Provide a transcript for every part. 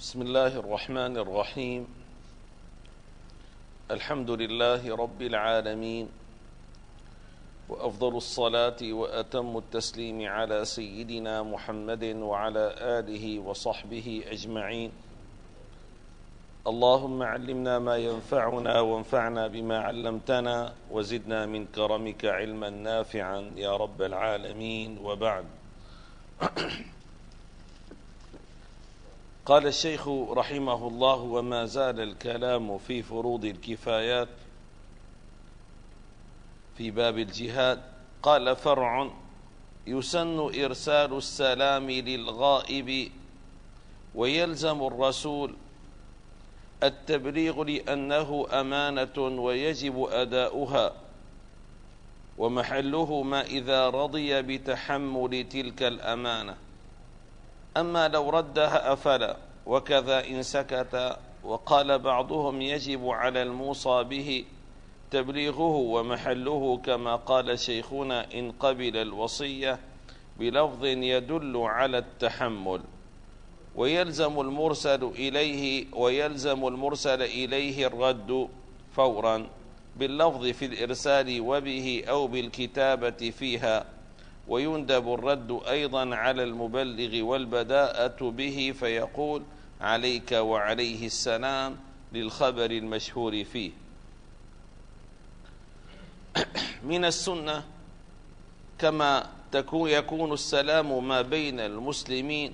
بسم الله الرحمن الرحيم. الحمد لله رب العالمين، وأفضل الصلاة وأتم التسليم على سيدنا محمد وعلى آله وصحبه أجمعين. اللهم علمنا ما ينفعنا وانفعنا بما علمتنا وزدنا من كرمك علما نافعا يا رب العالمين. وبعد. قال الشيخ رحمه الله: وما زال الكلام في فروض الكفايات في باب الجهاد. قال: فرع: يسن إرسال السلام للغائب، ويلزم الرسول التبليغ لأنه أمانة ويجب أداؤها، ومحله ما إذا رضي بتحمل تلك الأمانة. أما لو ردها أفلا، وكذا إن سكت. وقال بعضهم: يجب على الموصى به تبليغه، ومحله كما قال شيخنا: إن قبل الوصية بلفظ يدل على التحمل، ويلزم المرسل إليه الرد فورا باللفظ في الإرسال وبه أو بالكتابة فيها، ويندب الرد أيضا على المبلغ والبداءة به، فيقول: عليك وعليه السلام للخبر المشهور فيه. من السنة كما يكون السلام ما بين المسلمين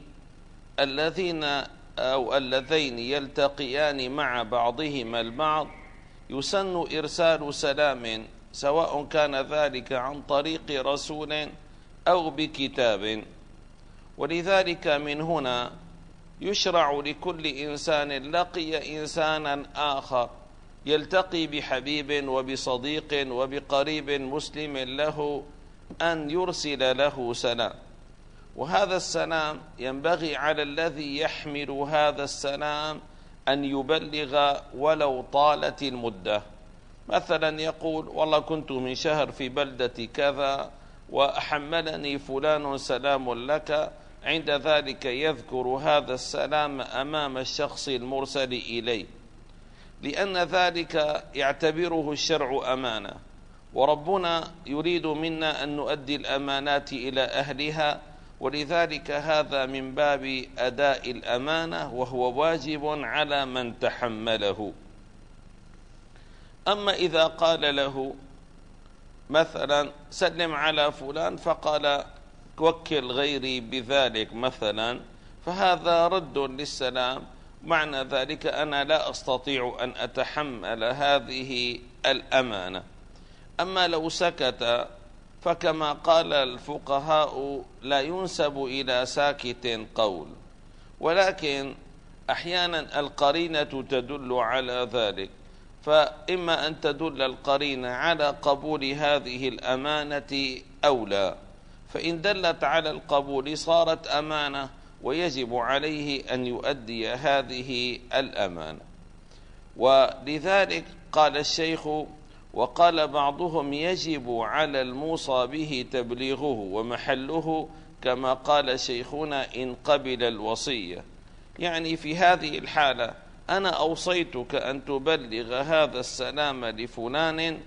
اللذين يلتقيان مع بعضهما البعض، يسن إرسال سلام، سواء كان ذلك عن طريق رسول أو بكتاب. ولذلك من هنا يشرع لكل إنسان لقي إنسانا آخر يلتقي بحبيب وبصديق وبقريب مسلم له أن يرسل له سلام، وهذا السلام ينبغي على الذي يحمل هذا السلام أن يبلغ ولو طالت المدة. مثلا يقول: والله كنت من شهر في بلدة كذا وأحملني فلان سلام لك، عند ذلك يذكر هذا السلام أمام الشخص المرسل إليه، لأن ذلك يعتبره الشرع أمانة، وربنا يريد منا أن نؤدي الأمانات إلى أهلها، ولذلك هذا من باب أداء الأمانة، وهو واجب على من تحمله. أما إذا قال له مثلا: سلم على فلان، فقال: وكل غيري بذلك مثلا، فهذا رد للسلام، معنى ذلك أنا لا أستطيع أن أتحمل هذه الأمانة. أما لو سكت، فكما قال الفقهاء: لا ينسب إلى ساكت قول، ولكن أحيانا القرينة تدل على ذلك، فإما أن تدل القرينة على قبول هذه الأمانة أو لا، فإن دلت على القبول صارت أمانة، ويجب عليه أن يؤدي هذه الأمانة. ولذلك قال الشيخ: وقال بعضهم: يجب على الموصى به تبليغه، ومحله كما قال شيخنا: إن قبل الوصية. يعني في هذه الحالة أنا أوصيتك أن تبلغ هذا السلام لفلان،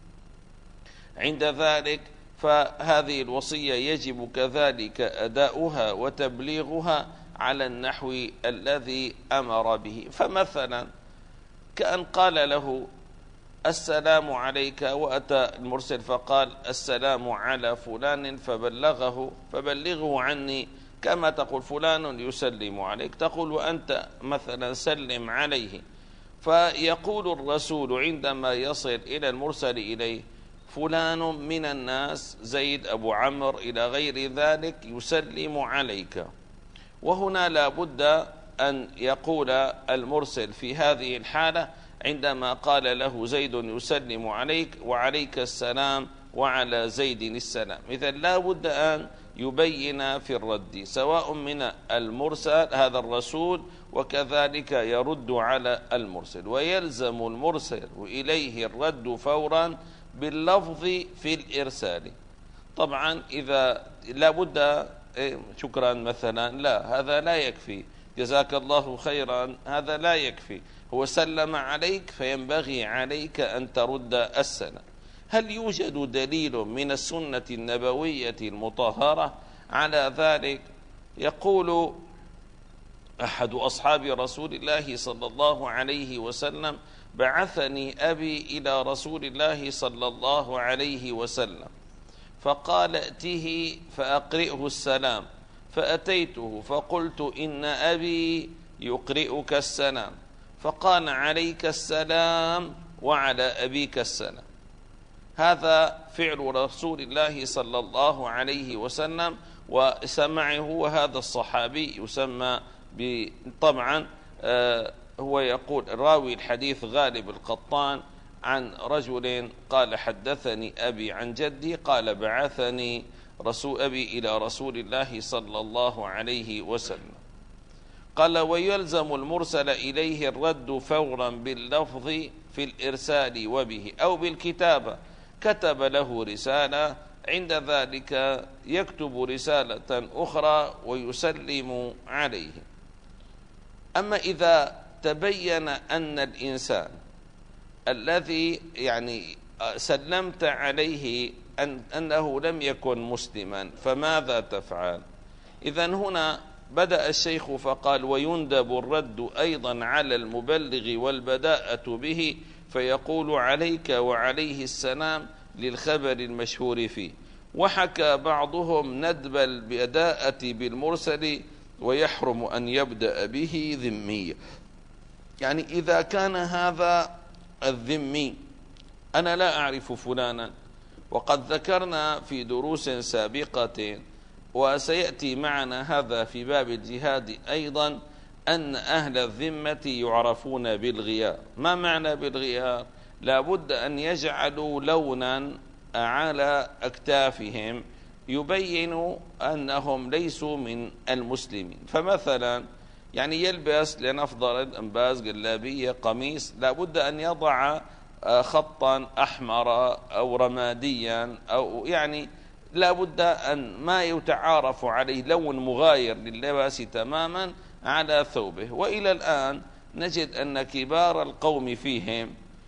عند ذلك فهذه الوصية يجب كذلك أداؤها وتبليغها على النحو الذي أمر به. فمثلا كأن قال له: السلام عليك، وأتى المرسل فقال: السلام على فلان، فبلغه عني، كما تقول فلان يسلم عليك، تقول وأنت مثلا سلم عليه. فيقول الرسول عندما يصل إلى المرسل إليه: فلان من الناس، زيد أبو عمرو إلى غير ذلك، يسلم عليك. وهنا لا بد أن يقول المرسل في هذه الحالة عندما قال له: زيد يسلم عليك وعليك السلام وعلى زيد السلام. إذا لا بد أن يبين في الرد، سواء من المرسل هذا الرسول، وكذلك يرد على المرسل، ويلزم المرسل إليه الرد فورا باللفظ في الإرسال. طبعا إذا لا بد شكرا مثلا، لا، هذا لا يكفي، جزاك الله خيرا، هذا لا يكفي. هو سلم عليك فينبغي عليك أن ترد السلام. هل يوجد دليل من السنة النبوية المطهرة على ذلك؟ يقول أحد أصحاب رسول الله صلى الله عليه وسلم: بعثني أبي إلى رسول الله صلى الله عليه وسلم فقال: ائته فأقرئه السلام. فأتيته فقلت: إن أبي يقرئك السلام. فقال: عليك السلام وعلى أبيك السلام. هذا فعل رسول الله صلى الله عليه وسلم وسمعه. وهذا الصحابي يسمى طبعا هو يقول راوي الحديث غالب القطان عن رجل قال: حدثني أبي عن جدي قال: بعثني أبي إلى رسول الله صلى الله عليه وسلم. قال: ويلزم المرسل إليه الرد فورا باللفظ في الإرسال وبه أو بالكتابة. كتب له رسالة، عند ذلك يكتب رسالة أخرى ويسلم عليه. أما إذا تبين أن الإنسان الذي سلمت عليه أنه لم يكن مسلما، فماذا تفعل؟ إذن هنا بدأ الشيخ فقال: ويندب الرد أيضا على المبلغ والبداءة به، فيقول: عليك وعليه السلام للخبر المشهور فيه. وحكى بعضهم ندب البداءة بالمرسل ويحرم أن يبدأ به ذميا. يعني إذا كان هذا الذمي أنا لا أعرف فلانا، وقد ذكرنا في دروس سابقة وسيأتي معنا هذا في باب الجهاد أيضا أن أهل الذمة يعرفون بالغيار. ما معنى بالغيار؟ لا بد أن يجعلوا لونا على أكتافهم يبين أنهم ليسوا من المسلمين. فمثلا يلبس لنفضل أنباز جلابية قميص، لا بد أن يضع خطا أحمر أو رماديا، أو لا بد أن ما يتعارف عليه لون مغاير لللباس تماما على ثوبه. وإلى الآن نجد أن كبار القوم فيهم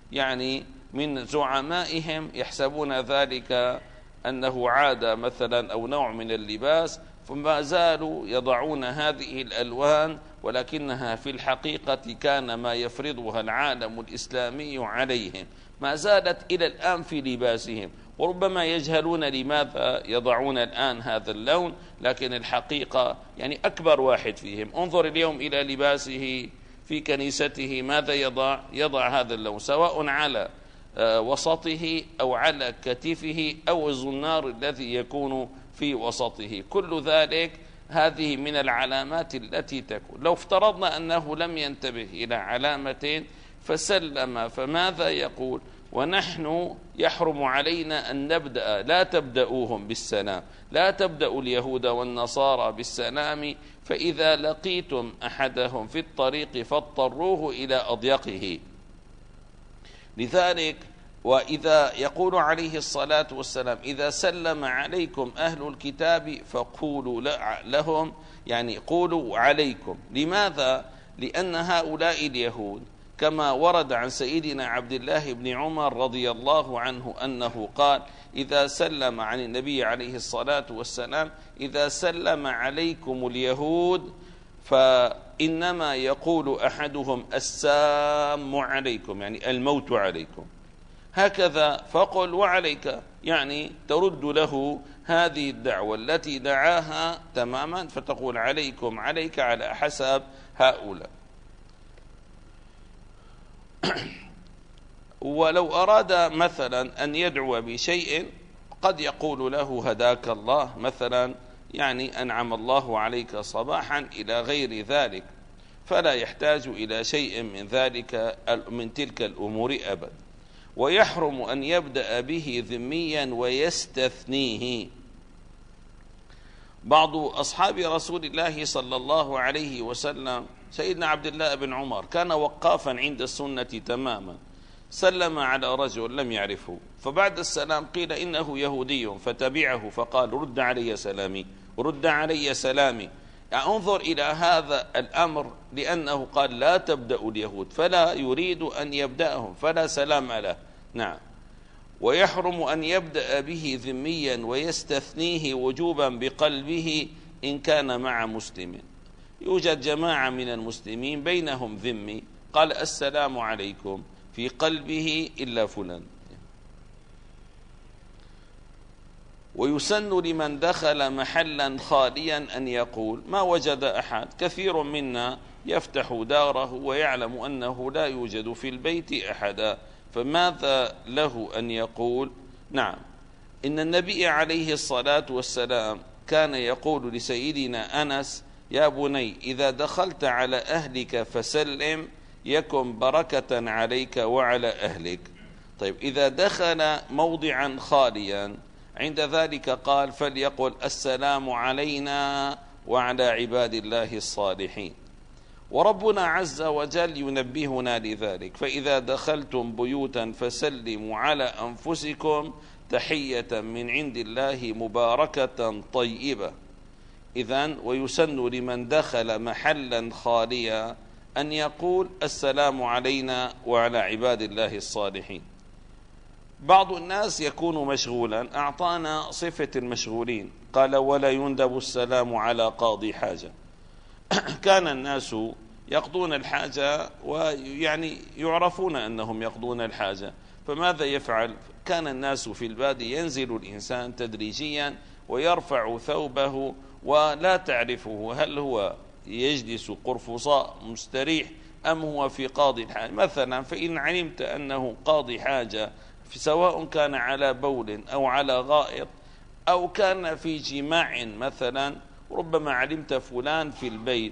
من زعمائهم يحسبون ذلك أنه عادة مثلا أو نوع من اللباس، فما زالوا يضعون هذه الألوان، ولكنها في الحقيقة كان ما يفرضها العالم الإسلامي عليهم، ما زالت إلى الآن في لباسهم. وربما يجهلون لماذا يضعون الآن هذا اللون، لكن الحقيقة أكبر واحد فيهم انظر اليوم إلى لباسه في كنيسته، ماذا يضع هذا اللون، سواء على وسطه أو على كتفه أو الزنار الذي يكون في وسطه. كل ذلك هذه من العلامات التي تكون. لو افترضنا أنه لم ينتبه إلى علامة فسلم، فماذا يقول؟ ونحن يحرم علينا أن نبدأ، لا تبدأوهم بالسلام، لا تبدأوا اليهود والنصارى بالسلام، فإذا لقيتم أحدهم في الطريق فاضطروه إلى أضيقه. لذلك وإذا يقول عليه الصلاة والسلام: إذا سلم عليكم أهل الكتاب فقولوا لهم، قولوا عليكم. لماذا؟ لأن هؤلاء اليهود كما ورد عن سيدنا عبد الله بن عمر رضي الله عنه أنه قال: إذا سلم عن النبي عليه الصلاة والسلام: إذا سلم عليكم اليهود فإنما يقول أحدهم السام عليكم، الموت عليكم، هكذا فقل وعليك، ترد له هذه الدعوة التي دعاها تماما، فتقول عليكم، عليك، على حسب هؤلاء. ولو أراد مثلا أن يدعو بشيء قد يقول له هداك الله مثلا، أنعم الله عليك صباحا إلى غير ذلك، فلا يحتاج إلى شيء من ذلك من تلك الأمور أبدا. ويحرم أن يبدأ به ذميا ويستثنيه. بعض أصحاب رسول الله صلى الله عليه وسلم سيدنا عبد الله بن عمر كان وقافا عند السنة تماما، سلم على رجل لم يعرفه، فبعد السلام قيل إنه يهودي، فتبعه فقال: رد علي سلامي، رد علي سلامي. يعني انظر إلى هذا الأمر، لأنه قال لا تبدأ اليهود، فلا يريد أن يبدأهم، فلا سلام له. نعم. ويحرم أن يبدأ به ذميا ويستثنيه وجوبا بقلبه إن كان مع مسلم. يوجد جماعة من المسلمين بينهم ذمي، قال السلام عليكم في قلبه إلا فلان. ويسن لمن دخل محلا خاليا أن يقول ما وجد أحد. كثير منا يفتح داره ويعلم أنه لا يوجد في البيت أحدا، فماذا له أن يقول؟ نعم، إن النبي عليه الصلاة والسلام كان يقول لسيدنا أنس: يا بني إذا دخلت على أهلك فسلم يكن بركة عليك وعلى أهلك. طيب، إذا دخل موضعا خاليا عند ذلك قال فليقل السلام علينا وعلى عباد الله الصالحين. وربنا عز وجل ينبهنا لذلك: فإذا دخلتم بيوتا فسلموا على أنفسكم تحية من عند الله مباركة طيبة. إذن ويسن لمن دخل محلا خاليا أن يقول السلام علينا وعلى عباد الله الصالحين. بعض الناس يكون مشغولا، أعطانا صفة المشغولين، قال ولا يندب السلام على قاضي حاجة. كان الناس يقضون الحاجة ويعني يعرفون أنهم يقضون الحاجة، فماذا يفعل؟ كان الناس في البادي ينزل الإنسان تدريجيا ويرفع ثوبه ولا تعرفه هل هو يجلس قرفصاء مستريح أم هو في قاضي الحاجة مثلا. فإن علمت أنه قاضي حاجة، سواء كان على بول أو على غائط أو كان في جماع مثلا، ربما علمت فلان في البيت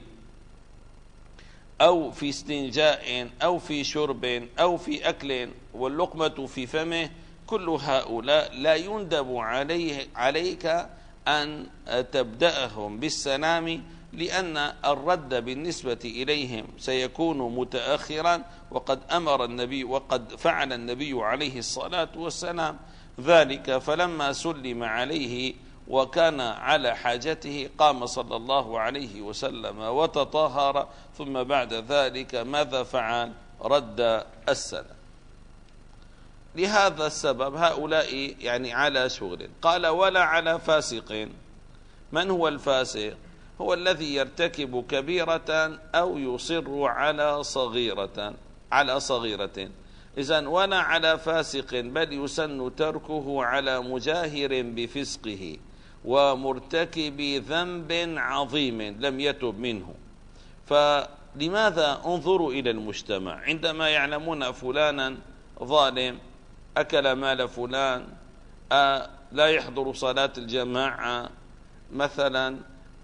أو في استنجاء أو في شرب أو في أكل واللقمة في فمه، كل هؤلاء لا يندب عليك أن تبدأهم بالسلام، لأن الرد بالنسبة إليهم سيكون متأخرا، وقد أمر النبي وقد فعل النبي عليه الصلاة والسلام ذلك. فلما سلم عليه وكان على حاجته قام صلى الله عليه وسلم وتطهر، ثم بعد ذلك ماذا فعل؟ رد السلام. لهذا السبب هؤلاء يعني على شغل. قال ولا على فاسق. من هو الفاسق؟ هو الذي يرتكب كبيرة أو يصر على صغيرة. إذن ولا على فاسق، بل يسن تركه على مجاهر بفسقه ومرتكب ذنب عظيم لم يتب منه. فلماذا؟ انظروا إلى المجتمع عندما يعلمون فلانا ظالم، أكل مال فلان، لا يحضر صلاة الجماعة مثلا،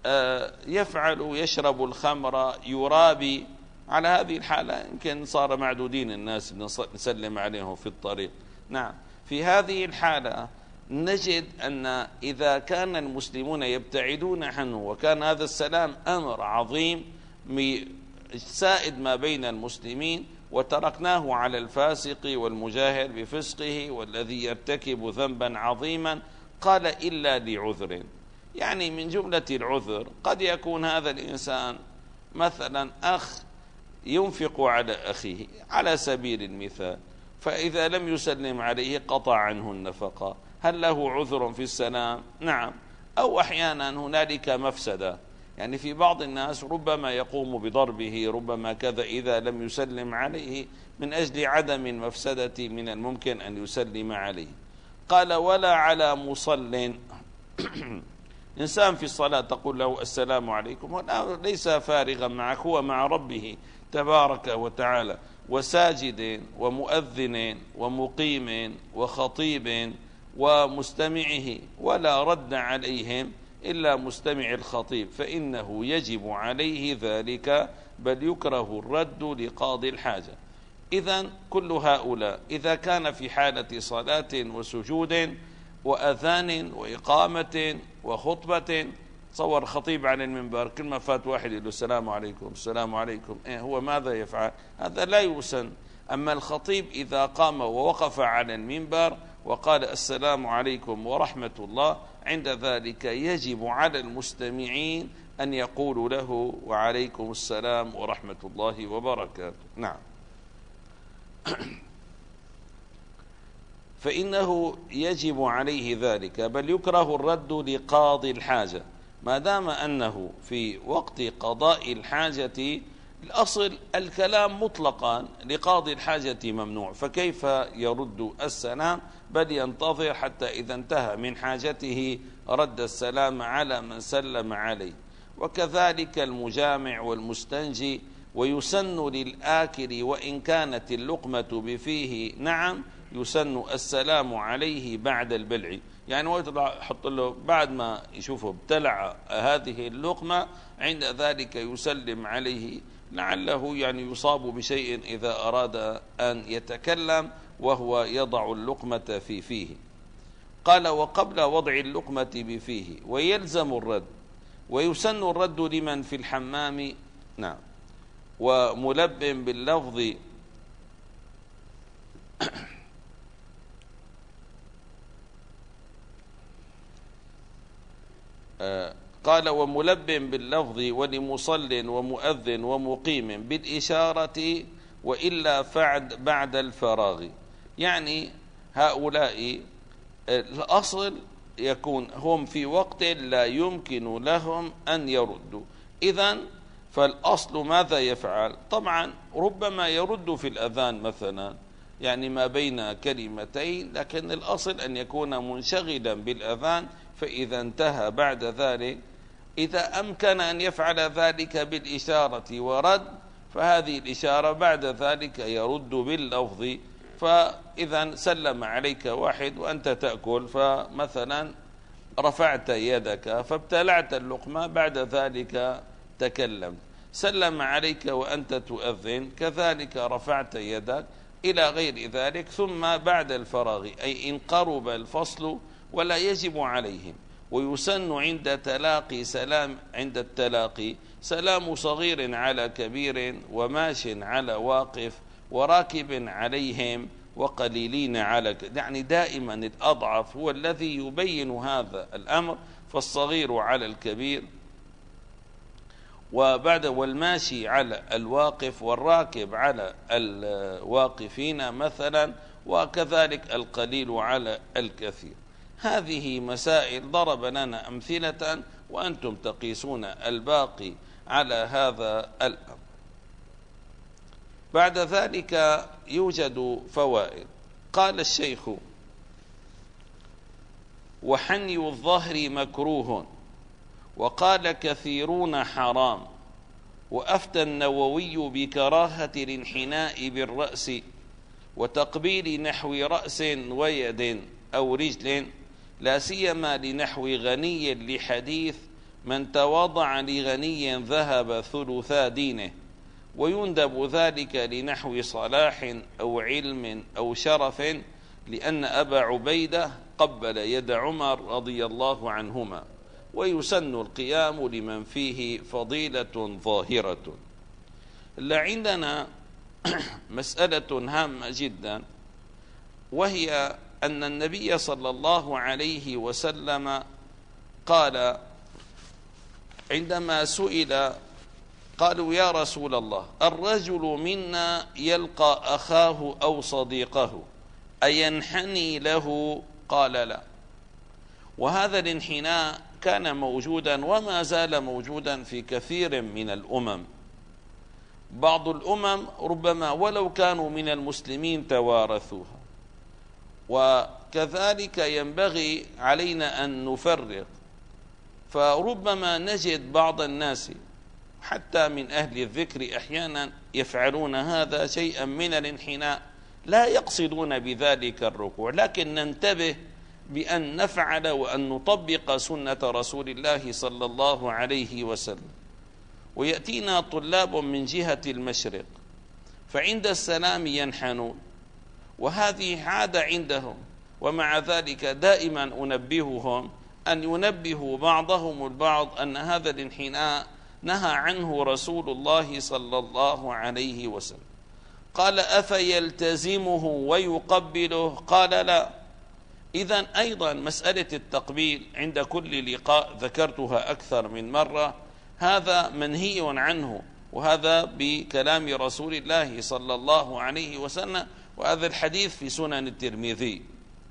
يشرب الخمر، يرابي، على هذه الحالة يمكن صار معدودين الناس نسلم عليهم في الطريق. نعم، في هذه الحالة نجد أن إذا كان المسلمون يبتعدون عنه وكان هذا السلام أمر عظيم سائد ما بين المسلمين، وتركناه على الفاسق والمجاهر بفسقه والذي يرتكب ذنبا عظيما، قال إلا لعذر. يعني من جملة العذر قد يكون هذا الإنسان مثلا أخ ينفق على أخيه على سبيل المثال، فإذا لم يسلم عليه قطع عنه النفقة، هل له عذر في السلام؟ نعم. أو أحيانا هنالك مفسدة، يعني في بعض الناس ربما يقوم بضربه، ربما كذا، إذا لم يسلم عليه من أجل عدم المفسدة من الممكن أن يسلم عليه. قال ولا على مصل. إنسان في الصلاة تقول له السلام عليكم، ليس فارغا معك، هو مع ربه تبارك وتعالى، وساجد ومؤذن ومقيم وخطيب ومستمعه، ولا رد عليهم إلا مستمع الخطيب، فإنه يجب عليه ذلك، بل يكره الرد لقاضي الحاجة. إذن كل هؤلاء إذا كان في حالة صلاة وسجود وأذان وإقامة وخطبة، تصور خطيب على المنبر، كل ما فات واحد يقول السلام عليكم السلام عليكم، هو ماذا يفعل؟ هذا لا يسن. أما الخطيب إذا قام ووقف على المنبر وقال السلام عليكم ورحمة الله، عند ذلك يجب على المستمعين أن يقولوا له وعليكم السلام ورحمة الله وبركاته. نعم. فإنه يجب عليه ذلك، بل يكره الرد لقاضي الحاجة ما دام أنه في وقت قضاء الحاجة. الأصل الكلام مطلقا لقاضي الحاجة ممنوع، فكيف يرد السلام؟ بل ينتظر حتى إذا انتهى من حاجته رد السلام على من سلم عليه. وكذلك المجامع والمستنجي. ويسن للآكل وإن كانت اللقمة بفيه نعم يسن السلام عليه بعد البلع، يعني يحط له بعد ما يشوفه ابتلع هذه اللقمة عند ذلك يسلم عليه، لعله يعني يصاب بشيء إذا أراد أن يتكلم وهو يضع اللقمة في فيه. قال وقبل وضع اللقمة بفيه ويلزم الرد، ويسن الرد لمن في الحمام. نعم. وملب باللفظ قال وملب باللفظ ولمصل ومؤذن ومقيم بالإشارة وإلا فعد بعد الفراغ. يعني هؤلاء الأصل يكون هم في وقت لا يمكن لهم أن يردوا، إذن فالأصل ماذا يفعل؟ طبعا ربما يرد في الأذان مثلا، يعني ما بين كلمتين، لكن الأصل أن يكون منشغلا بالأذان، فإذا انتهى بعد ذلك إذا أمكن أن يفعل ذلك بالإشارة ورد، فهذه الإشارة بعد ذلك يرد باللفظ. فإذا سلم عليك واحد وأنت تأكل، فمثلا رفعت يدك فابتلعت اللقمة، بعد ذلك تكلمت، سلم عليك وأنت تؤذن كذلك رفعت يدك إلى غير ذلك، ثم بعد الفراغ أي إن قرب الفصل ولا يجب عليهم. ويسن عند التلاقي سلام صغير على كبير وماش على واقف وراكب عليهم وقليلين على يعني دائما الأضعف هو الذي يبين هذا الأمر، فالصغير على الكبير والماشي على الواقف والراكب على الواقفين مثلا، وكذلك القليل على الكثير. هذه مسائل ضرب لنا أمثلة وأنتم تقيسون الباقي على هذا الأمر. بعد ذلك يوجد فوائد. قال الشيخ وحني الظهر مكروه، وقال كثيرون حرام، وأفتى النووي بكراهة الانحناء بالرأس وتقبيل نحو رأس ويد أو رجل، لا سيما لنحو غني لحديث من تواضع لغني ذهب ثلثا دينه، ويندب ذلك لنحو صلاح أو علم أو شرف، لأن أبا عبيدة قبل يد عمر رضي الله عنهما. ويسن القيام لمن فيه فضيلة ظاهرة. عندنا مسألة هامة جدا، وهي أن النبي صلى الله عليه وسلم قال عندما سئل قالوا يا رسول الله الرجل منا يلقى أخاه أو صديقه أينحني له؟ قال لا. وهذا الانحناء كان موجودا وما زال موجودا في كثير من الأمم. بعض الأمم ربما ولو كانوا من المسلمين توارثوها، وكذلك ينبغي علينا أن نفرق. فربما نجد بعض الناس حتى من أهل الذكر أحيانا يفعلون هذا شيئا من الانحناء، لا يقصدون بذلك الركوع، لكن ننتبه بأن نفعل وأن نطبق سنة رسول الله صلى الله عليه وسلم. ويأتينا طلاب من جهة المشرق فعند السلام ينحنون، وهذه عادة عندهم، ومع ذلك دائما أنبههم أن ينبهوا بعضهم البعض أن هذا الانحناء نهى عنه رسول الله صلى الله عليه وسلم. قال أفيلتزمه ويقبله؟ قال لا. إذن أيضا مسألة التقبيل عند كل لقاء ذكرتها أكثر من مرة، هذا منهي عنه، وهذا بكلام رسول الله صلى الله عليه وسلم، وهذا الحديث في سنن الترمذي.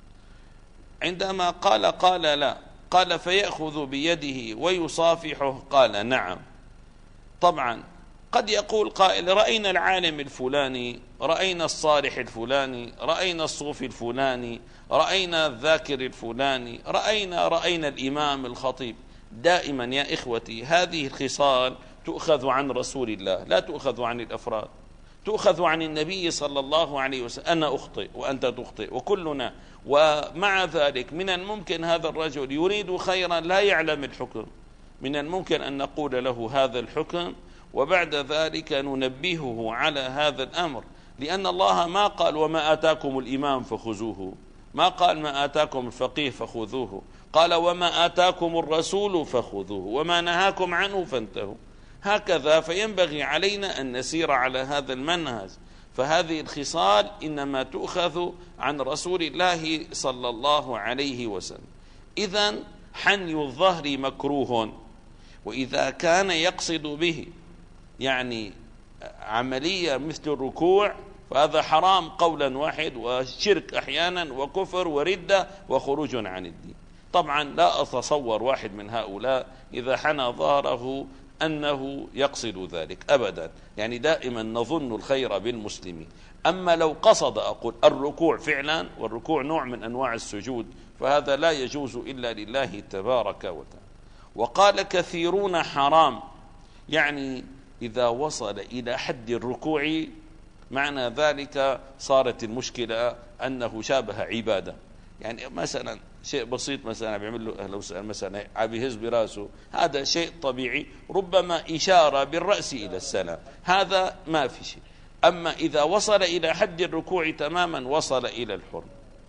عندما قال لا، قال فيأخذ بيده ويصافحه، قال نعم. طبعا قد يقول قائل رأينا العالم الفلاني، رأينا الصالح الفلاني، رأينا الصوفي الفلاني، رأينا الذاكر الفلاني، رأينا الإمام الخطيب. دائما يا إخوتي هذه الخصال تؤخذ عن رسول الله، لا تؤخذ عن الأفراد، تؤخذ عن النبي صلى الله عليه وسلم. أنا أخطئ وأنت تخطئ وكلنا، ومع ذلك من الممكن هذا الرجل يريد خيرا لا يعلم الحكم، من الممكن أن نقول له هذا الحكم وبعد ذلك ننبهه على هذا الأمر، لأن الله ما قال وما آتاكم الإمام فخذوه، ما قال ما آتاكم الفقيه فخذوه، قال وما آتاكم الرسول فخذوه وما نهاكم عنه فانتهوا. هكذا فينبغي علينا أن نسير على هذا المنهج. فهذه الخصال إنما تؤخذ عن رسول الله صلى الله عليه وسلم. إذن حني الظهر مكروه، وإذا كان يقصد به يعني عملية مثل الركوع فهذا حرام قولا واحد، وشرك أحيانا، وكفر وردة وخروج عن الدين. طبعا لا أتصور واحد من هؤلاء إذا حنى ظهره أنه يقصد ذلك أبدا، يعني دائما نظن الخير بالمسلمين. أما لو قصد أقول الركوع فعلا، والركوع نوع من أنواع السجود، فهذا لا يجوز إلا لله تبارك وتعالى. وقال كثيرون حرام، يعني إذا وصل إلى حد الركوع معنى ذلك صارت المشكلة أنه شابه عبادة. يعني مثلا شيء بسيط، مثلا بيعمل له أهلا وسهلا، مثلا عم يهز براسه، هذا شيء طبيعي، ربما إشارة بالرأس إلى السلام، هذا ما في شيء. أما إذا وصل إلى حد الركوع تماما وصل إلى الحرم.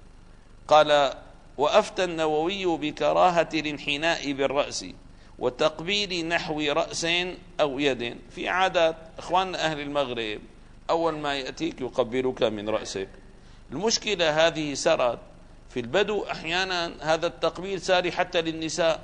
قال وأفتى النووي بكراهة الانحناء بالرأس وتقبيل نحو رأس أو يد. في عادات إخواننا أهل المغرب أول ما يأتيك يقبلك من رأسك. المشكلة هذه سرت في البدو، أحيانا هذا التقبيل ساري حتى للنساء،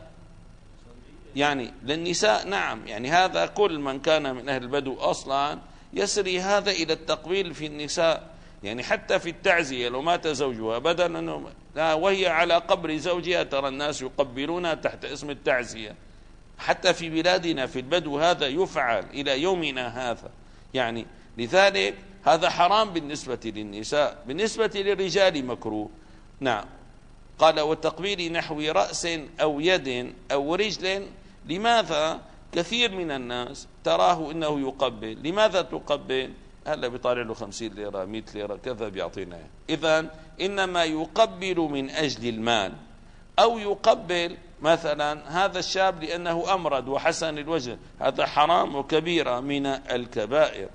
يعني للنساء نعم، يعني هذا كل من كان من أهل البدو أصلا يسري هذا إلى التقبيل في النساء. يعني حتى في التعزية لو مات زوجها بدل أنه وهي على قبر زوجها ترى الناس يقبلونها تحت اسم التعزية. حتى في بلادنا في البدو هذا يفعل إلى يومنا هذا، يعني لذلك هذا حرام بالنسبة للنساء. بالنسبة للرجال مكروه. نعم. قال وتقبيل نحو رأس أو يد أو رجل. لماذا؟ كثير من الناس تراه إنه يقبل. لماذا تقبل؟ هلا بيطالع له 50 ليرة 100 ليرة كذا بيعطينا. إذن إنما يقبل من أجل المال، أو يقبل مثلا هذا الشاب لأنه أمرد وحسن الوجه، هذا حرام وكبيرة من الكبائر.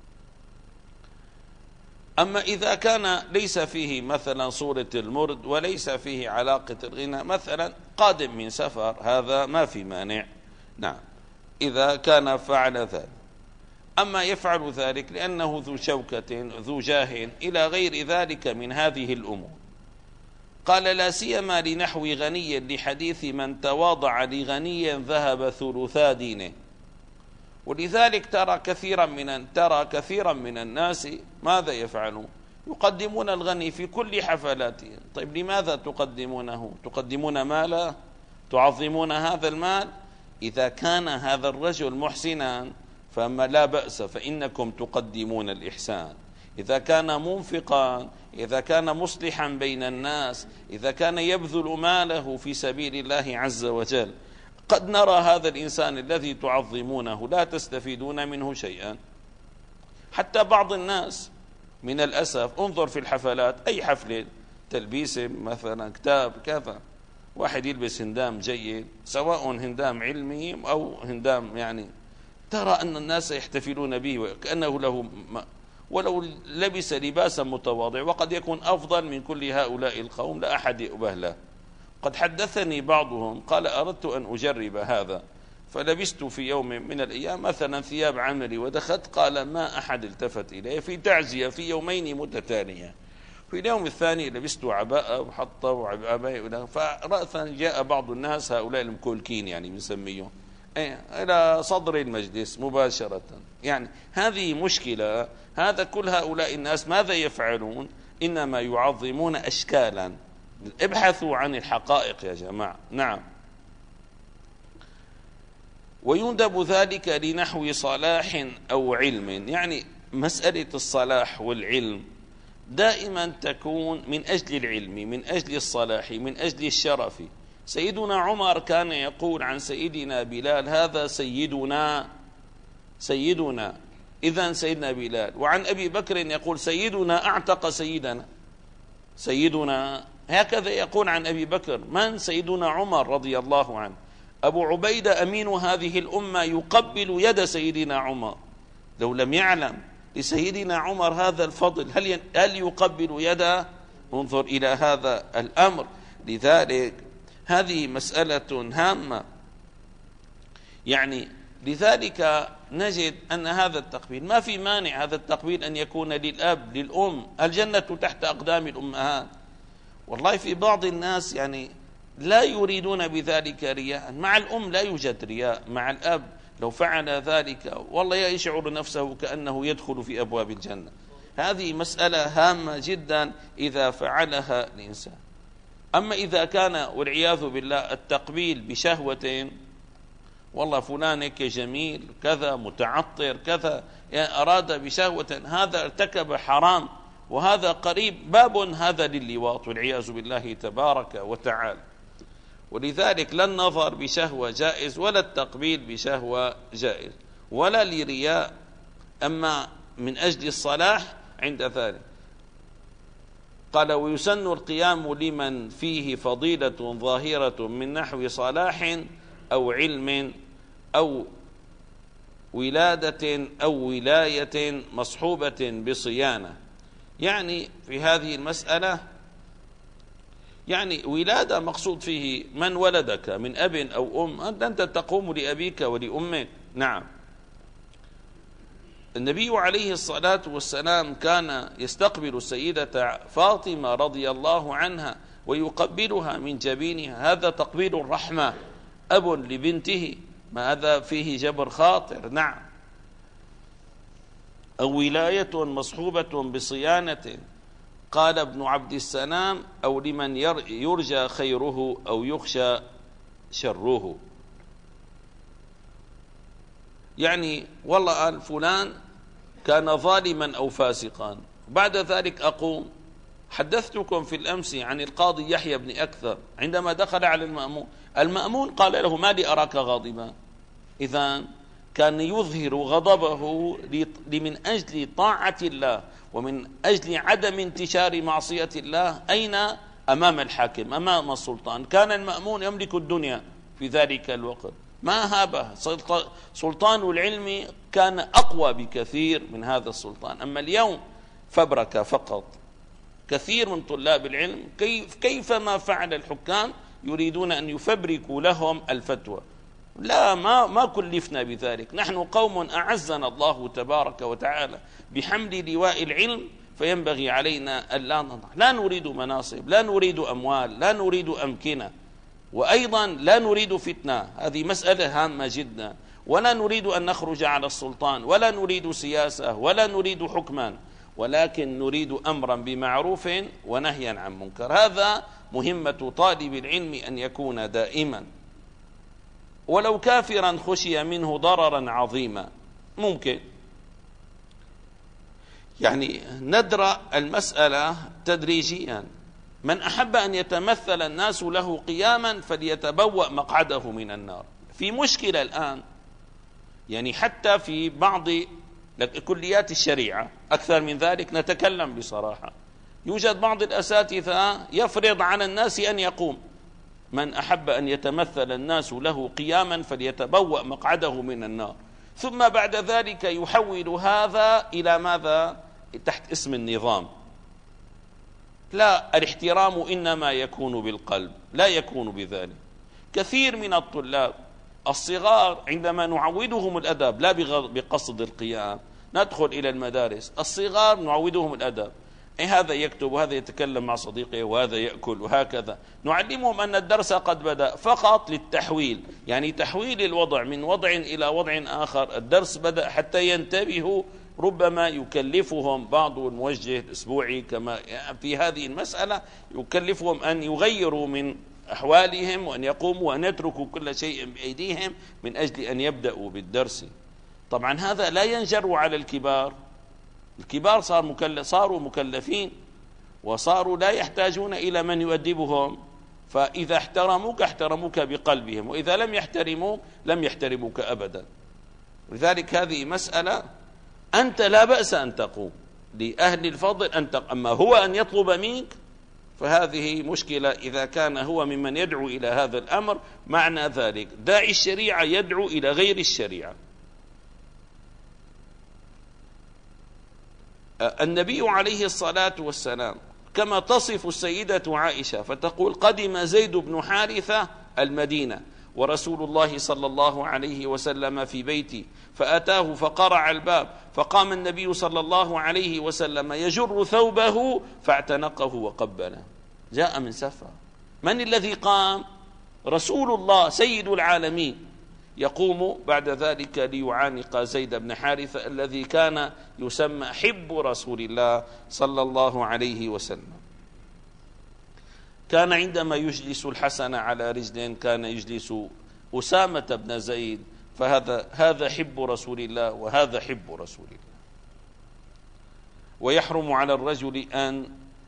أما إذا كان ليس فيه مثلا صورة المرد وليس فيه علاقة الغنى، مثلا قادم من سفر، هذا ما في مانع. نعم إذا كان فعل ذلك. أما يفعل ذلك لأنه ذو شوكة ذو جاه إلى غير ذلك من هذه الأمور. قال لا سيما لنحو غني لحديث من تواضع لغني ذهب ثلثا دينه. ولذلك ترى كثيرا من الناس ماذا يفعلون؟ يقدمون الغني في كل حفلاتهم. طيب لماذا تقدمونه؟ تقدمون ماله؟ تعظمون هذا المال؟ إذا كان هذا الرجل محسنا فما لا بأس، فإنكم تقدمون الإحسان. إذا كان منفقا، إذا كان مصلحا بين الناس، إذا كان يبذل ماله في سبيل الله عز وجل، قد نرى هذا الإنسان الذي تعظمونه لا تستفيدون منه شيئا. حتى بعض الناس من الأسف انظر في الحفلات، أي حفلة تلبيس مثلا كتاب كذا، واحد يلبس هندام جيد سواء هندام علمي أو هندام يعني ترى أن الناس يحتفلون به وكأنه له ولو لبس لباسا متواضع وقد يكون أفضل من كل هؤلاء القوم لا أحد يؤبه له. قد حدثني بعضهم قال أردت أن أجرب هذا فلبست في يوم من الأيام مثلا ثياب عملي ودخلت، قال ما أحد التفت إليه في تعزية في يومين متتالية. في اليوم الثاني لبست عباءة وحطة وعباية، فرأسا جاء بعض الناس هؤلاء المكولكين يعني بنسميهم، إلى صدر المجلس مباشرة. يعني هذه مشكلة. هذا كل هؤلاء الناس ماذا يفعلون؟ إنما يعظمون أشكالا. ابحثوا عن الحقائق يا جماعة. نعم. ويندب ذلك لنحو صلاح أو علم. يعني مسألة الصلاح والعلم دائما تكون من أجل العلم، من أجل الصلاح، من أجل الشرف. سيدنا عمر كان يقول عن سيدنا بلال: هذا سيدنا سيدنا، إذن سيدنا بلال. وعن أبي بكر يقول: سيدنا أعتق سيدنا سيدنا. هكذا يقول عن أبي بكر. من؟ سيدنا عمر رضي الله عنه. أبو عبيدة أمين هذه الأمة يقبل يد سيدنا عمر. لو لم يعلم لسيدنا عمر هذا الفضل هل يقبل يده؟ انظر إلى هذا الأمر. لذلك هذه مسألة هامة. يعني لذلك نجد أن هذا التقبيل ما في مانع، هذا التقبيل أن يكون للأب للأم. الجنة تحت أقدام الأمهات. والله في بعض الناس يعني لا يريدون بذلك رياء. مع الأم لا يوجد رياء، مع الأب لو فعل ذلك والله يشعر نفسه كأنه يدخل في أبواب الجنة. هذه مسألة هامة جدا إذا فعلها الإنسان. أما إذا كان والعياذ بالله التقبيل بشهوة، والله فلان هيك جميل كذا متعطر كذا، يعني أراد بشهوة، هذا ارتكب حرام، وهذا قريب باب هذا لللواط والعياذ بالله تبارك وتعالى. ولذلك لا النظر بشهوة جائز ولا التقبيل بشهوة جائز ولا لرياء. أما من أجل الصلاح عند ذلك قال: ويسن القيام لمن فيه فضيلة ظاهرة من نحو صلاح أو علم أو ولادة أو ولاية مصحوبة بصيانة. يعني في هذه المسألة يعني ولادة مقصود فيه من ولدك من أب أو أم، أنت تقوم لأبيك ولأمك. نعم. النبي عليه الصلاة والسلام كان يستقبل السيدة فاطمة رضي الله عنها ويقبلها من جبينها. هذا تقبيل الرحمة، أب لبنته، ما هذا فيه جبر خاطر. نعم. أو ولاية مصحوبة بصيانة. قال ابن عبد السلام: أو لمن يرجى خيره أو يخشى شره. يعني والله قال فلان كان ظالما أو فاسقا، بعد ذلك أقوم. حدثتكم في الأمس عن القاضي يحيى بن أكثر عندما دخل على المأمون قال له: ما لي أراك غاضبا. إذن كان يظهر غضبه من أجل طاعة الله ومن أجل عدم انتشار معصية الله. أين؟ أمام الحاكم، أمام السلطان. كان المأمون يملك الدنيا في ذلك الوقت، ما هابه. سلطان العلم كان أقوى بكثير من هذا السلطان. أما اليوم فبركة فقط. كثير من طلاب العلم كيفما فعل الحكام يريدون أن يفبركوا لهم الفتوى. لا، ما كلفنا بذلك. نحن قوم أعزنا الله تبارك وتعالى بحمل لواء العلم، فينبغي علينا ألا نضع. لا نريد مناصب، لا نريد أموال، لا نريد أمكنة، وأيضا لا نريد فتنة. هذه مسألة هامة جدا. ولا نريد أن نخرج على السلطان، ولا نريد سياسة، ولا نريد حكما، ولكن نريد أمرا بمعروف ونهيا عن منكر. هذا مهمة طالب العلم أن يكون دائما. ولو كافرا خشي منه ضررا عظيما. ممكن يعني ندرأ المسألة تدريجيا. من أحب أن يتمثل الناس له قياما فليتبوأ مقعده من النار. في مشكلة الآن يعني حتى في بعض كليات الشريعة، أكثر من ذلك نتكلم بصراحة، يوجد بعض الأساتذة يفرض على الناس أن يقوم: من أحب أن يتمثل الناس له قياما فليتبوأ مقعده من النار. ثم بعد ذلك يحول هذا إلى ماذا؟ تحت اسم النظام. لا، الاحترام إنما يكون بالقلب، لا يكون بذلك. كثير من الطلاب الصغار عندما نعودهم الأدب، لا بقصد القيام، ندخل إلى المدارس الصغار نعودهم الأدب، هذا يكتب وهذا يتكلم مع صديقه وهذا يأكل وهكذا. نعلمهم أن الدرس قد بدأ فقط للتحويل، يعني تحويل الوضع من وضع إلى وضع آخر. الدرس بدأ حتى ينتبهوا، ربما يكلفهم بعض الموجه الأسبوعي كما في هذه المسألة، يكلفهم أن يغيروا من أحوالهم وأن يقوموا وأن يتركوا كل شيء بأيديهم من أجل أن يبدأوا بالدرس. طبعا هذا لا ينجر على الكبار. الكبار صاروا مكلفين وصاروا لا يحتاجون إلى من يؤدبهم، فإذا احترموك بقلبهم، وإذا لم يحترموك لم يحترموك أبدا. لذلك هذه مسألة أنت لا بأس أن تقوم لأهل الفضل أما هو أن يطلب منك فهذه مشكلة. إذا كان هو ممن يدعو إلى هذا الأمر، معنى ذلك داعي الشريعة يدعو إلى غير الشريعة. النبي عليه الصلاة والسلام كما تصف السيدة عائشة فتقول: قدم زيد بن حارثة المدينة ورسول الله صلى الله عليه وسلم في بيتي، فأتاه فقرع الباب، فقام النبي صلى الله عليه وسلم يجر ثوبه فاعتنقه وقبله. جاء من سفر. من الذي قام؟ رسول الله سيد العالمين، يقوم بعد ذلك ليعانق زيد بن حارثة الذي كان يسمى حب رسول الله صلى الله عليه وسلم. كان عندما يجلس الحسن على رجل كان يجلس أسامة بن زيد، فهذا حب رسول الله وهذا حب رسول الله. ويحرم على الرجل أن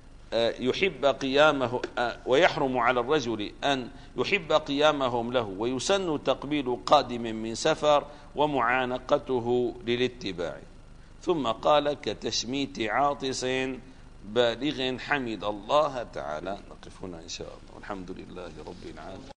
يحب قيامهم له، ويسن تقبيل قادم من سفر ومعانقته للاتباع. ثم قال: كتشميت عاطس بالغ حمد الله تعالى. نقف هنا إن شاء الله، والحمد لله رب العالمين.